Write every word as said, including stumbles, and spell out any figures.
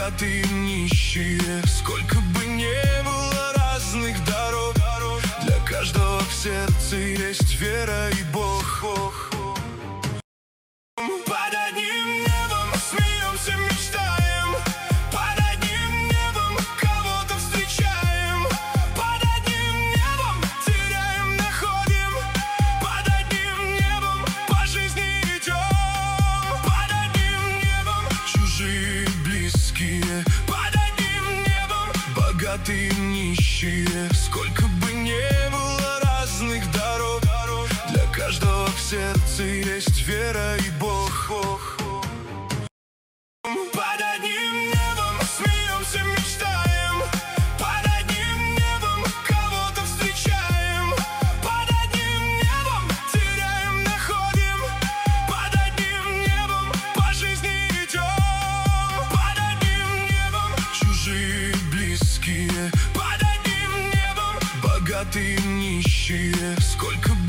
богатые и нищие. Сколько бы не было разных дорог, для каждого в сердце есть вера и Бог. Под одним небом смеемся, мечтаем, под одним небом кого-то встречаем, под одним небом теряем, находим, под одним небом по жизни идем, под одним небом чужие, близкие, под одним небом богатые и нищие. Сколько бы не было разных дорог, для каждого в сердце есть вера и Бог. Под одним небом смеемся, мечтаем, под одним небом кого-то встречаем, под одним небом теряем, находим, под одним небом по жизни идем, под одним небом чужие, близкие, под одним небом богатые и нищие. Сколько